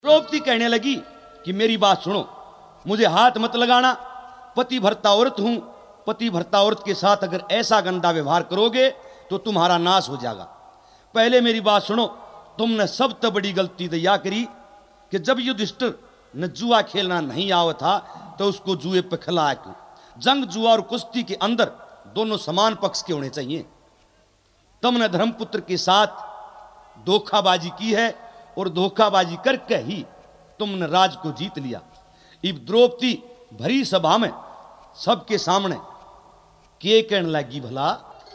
द्रौपदी कहने लगी कि मेरी बात सुनो, मुझे हाथ मत लगाना, पतिव्रता औरत हूं। पतिव्रता औरत के साथ अगर ऐसा गंदा व्यवहार करोगे तो तुम्हारा नाश हो जाएगा। पहले मेरी बात सुनो, तुमने सबसे बड़ी गलती तो यह करी कि जब युधिष्ठिर न जुआ खेलना नहीं आवा था तो उसको जुए पे खिलाया क्यों? जंग जुआ और कुश्ती के अंदर दोनों समान पक्ष के होने चाहिए। तुमने धर्मपुत्र के साथ धोखाबाजी की है और धोखाबाजी करके ही तुमने राज को जीत लिया। इब द्रौपदी भरी सभा में सबके सामने के कहने लगी, भला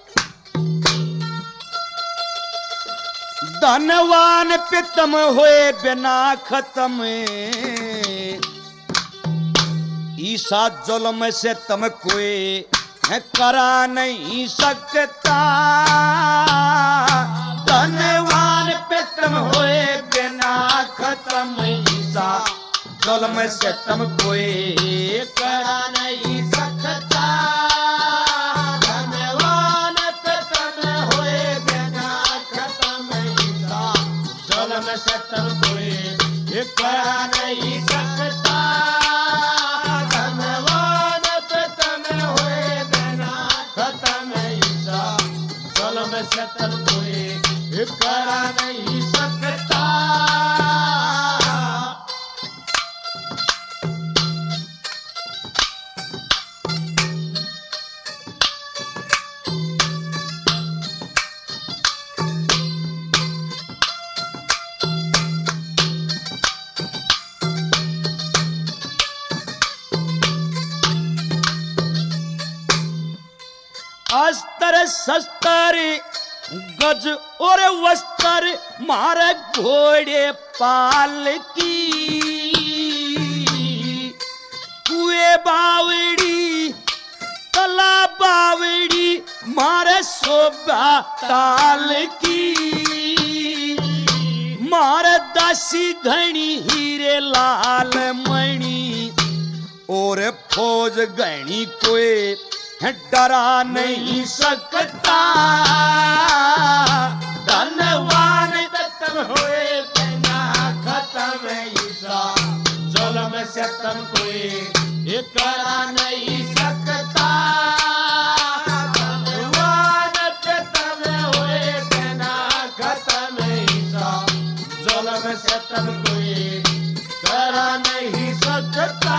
धनवान पे तुम होए बिना खत्म, ईसा जुल्म से तुम कोई है करा नहीं सकता। धनवान पे तुम होए बिना खत्म, ईसा जुल्म से तुम कोई करा नहीं सकता। धनवान पे तुम होए बिना खत्म, ईसा जुल्म से तुम कोई करा नहीं सकता। धनवान पे तुम होए बिना खत्म, ईसा जुल्म से तुम कोई करा नहीं सकता। अस्त्र शस्त्र गज और वस्त्र मारे घोड़े पाल की, कुए बावड़ी तला बावड़ी मारे शोभा ताल की। मारे दासी घनी हीरे लाल मणि और फौज घनी कोई डरा नहीं सकता। धनवान तुम होए बिना खत्म, ईसा जुल्म से तुम कोई करा नहीं सकता। धनवान तुम होए बिना खत्म, ईसा जुल्म से तुम कोई करा नहीं सकता।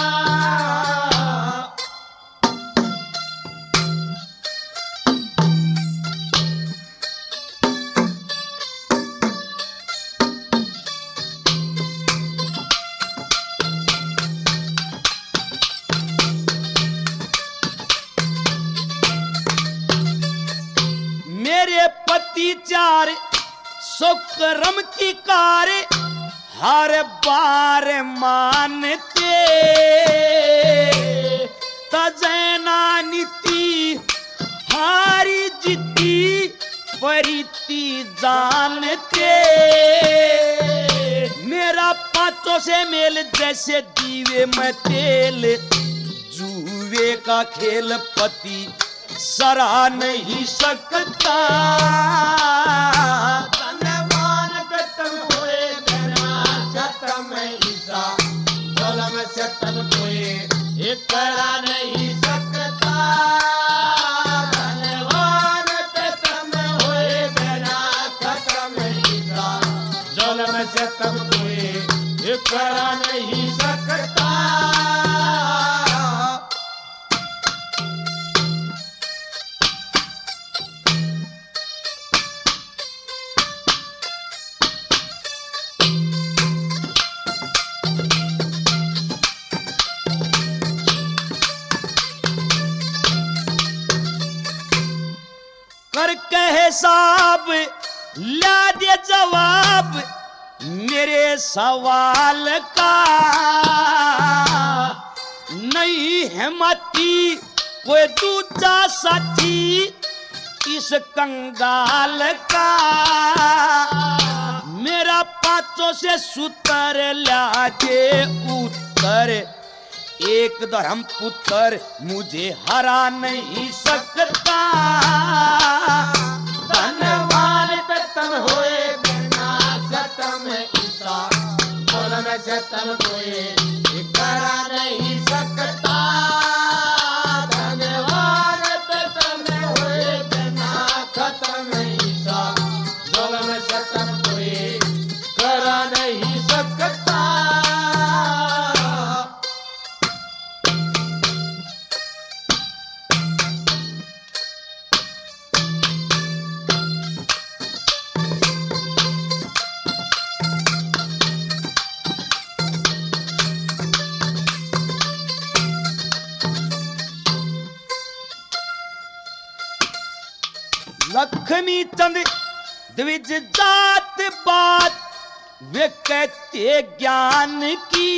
चार सुकरम की कार हर बार मानते, तजैना नीति हारी जीती परिती जानते। मेरा पांचों से मेल जैसे दीवे में तेल, जुए का खेल पति सरा नहीं सकता। धनवान पे तुम होए बिना खत्म, ईसा जुल्म से तुम कोई करा नहीं सकता। धनवान पे तुम होए बिना खत्म, ईसा जुल्म से तुम कोई करा नहीं सकता। कहे साहब ला दे जवाब मेरे सवाल का, नहीं हिम्मती कोई दूजा साथी इस कंगाल का। मेरा पांचों से सूत्र ला दे उत्तर, एक धर्म पुत्र मुझे हरा नहीं सकता। धनवान पे तुम होए बिना खत्म, ईसा जुल्म सितम कोई करा नहीं सकता, धनवान पे तम हुए बिना खत्म ईसा, जुल्म सितम कोई करा नहीं सकता। लक्ष्मी चंद द्विज जात बात वे कहते ज्ञान की,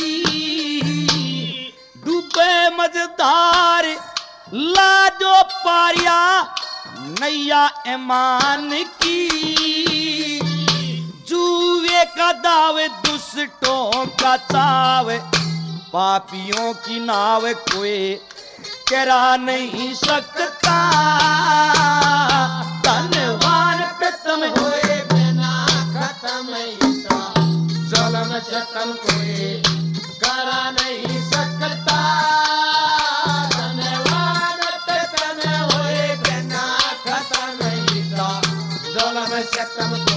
डूबे मझधार लाजो पारिया नैया ईमान की, जुए का दावे दुष्टों का चाव, पापियों की नाव कोई करा नहीं सकता, धनवान पे तुम हुए बिना खत्म ईसा, जुल्म सितम कोई करा नहीं सकता, धनवान पे तुम हुए बिना खत्म ईसा, जुल्म सितम